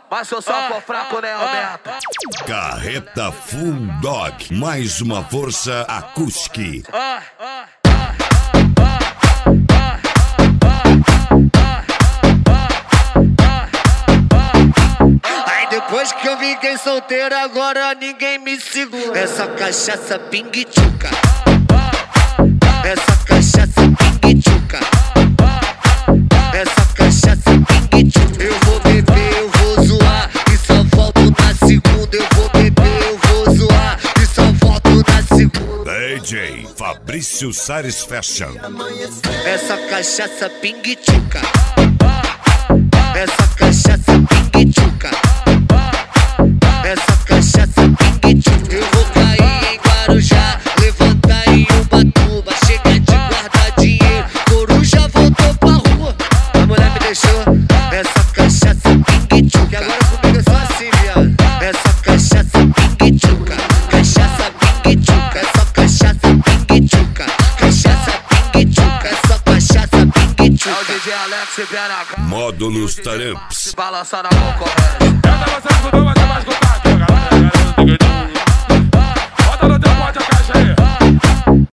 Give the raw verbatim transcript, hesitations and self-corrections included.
Mas se eu só for fraco, nem aumenta. Carreta Full Dog, mais uma força acústica. Aí depois que eu fiquei solteiro, agora ninguém me segura. Essa cachaça pingue-tchuca, essa cachaça pingue-tchuca, essa cachaça pingue-tchuca. Eu vou beber, eu vou zoar e só volto na segunda. Eu vou beber, eu vou zoar e só volto na segunda. D J Fabrício Sares Fashion. Essa cachaça pingue-tchuca, essa cachaça pingue-tchuca, essa cachaça pingue-tchuca. Eu vou cair em Guarujá, levantar em Ubatuba, chegar de guardar dinheiro, coruja voltou pra rua. A mulher me deixou. Essa cachaça pingue-tchuca, e agora comigo é só assim, viado. Essa cachaça pingue-tchuca, cachaça pingue-tchuca, essa cachaça pingue-tchuca, cachaça pingue-tchuca, essa cachaça pingue-tchuca. É o D J Alex e P N H. Módulos Taramps. Balança na concorrência.